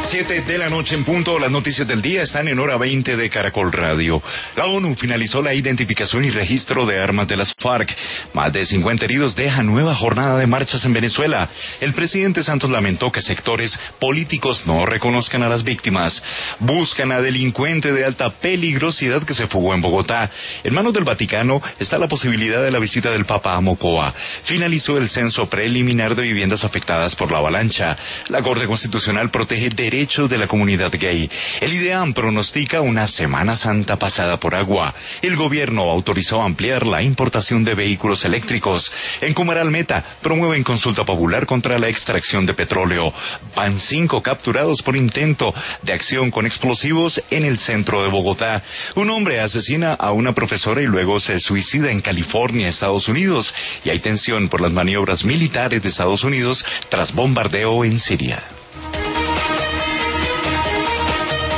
7 de la noche en punto, las noticias del día están en hora 20 de Caracol Radio. La ONU finalizó la identificación y registro de armas de las FARC. Más de 50 heridos deja nueva jornada de marchas en Venezuela. El presidente Santos lamentó que sectores políticos no reconozcan a las víctimas. Buscan a delincuente de alta peligrosidad que se fugó en Bogotá. En manos del Vaticano está la posibilidad de la visita del Papa a Mocoa. Finalizó el censo preliminar de viviendas afectadas por la avalancha. La Corte Constitucional protege derechos de la comunidad gay. El IDEAM pronostica una Semana Santa pasada por agua. El gobierno autorizó ampliar la importación de vehículos eléctricos. En Cumaral Meta promueven consulta popular contra la extracción de petróleo. Van 5 capturados por intento de acción con explosivos en el centro de Bogotá. Un hombre asesina a una profesora y luego se suicida en California, Estados Unidos. Y hay tensión por las maniobras militares de Estados Unidos tras bombardeo en Siria.